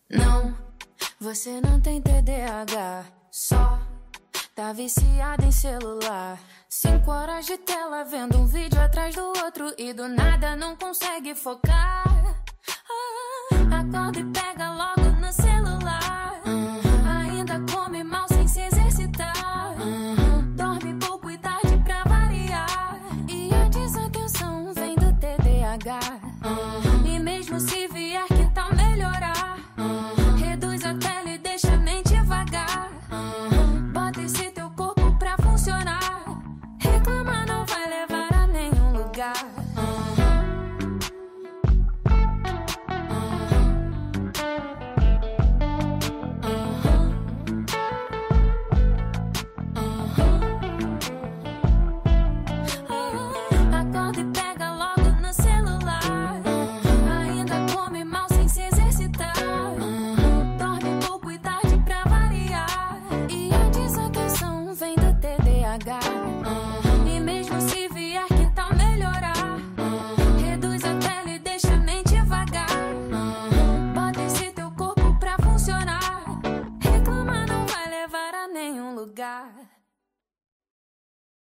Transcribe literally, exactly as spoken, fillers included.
Não, você não tem T D A H, só tá viciada em celular. Cinco horas de tela vendo um vídeo atrás do outro e do nada não consegue focar. Ah, acorda e pega logo no celular. Uhum. Ainda come mal sem se exercitar. Uhum. Dorme pouco e tarde pra variar. E a desatenção vem do T D A H. Uhum. E mesmo se vier que tal melhorar, uhum, reduz a tela e deixa a mente vagar. Uhum. Bota esse teu corpo pra funcionar. Reclamar não vai levar a nenhum lugar. Acorda e pega logo no celular. Ainda come mal sem se exercitar. Dorme pouco e tarde pra variar. E a desatenção vem do T D A H. E mesmo se vier que tal melhorar, reduz a tela e deixa a mente vagar. Bota esse teu corpo pra funcionar. Reclamar não vai levar a nenhum lugar.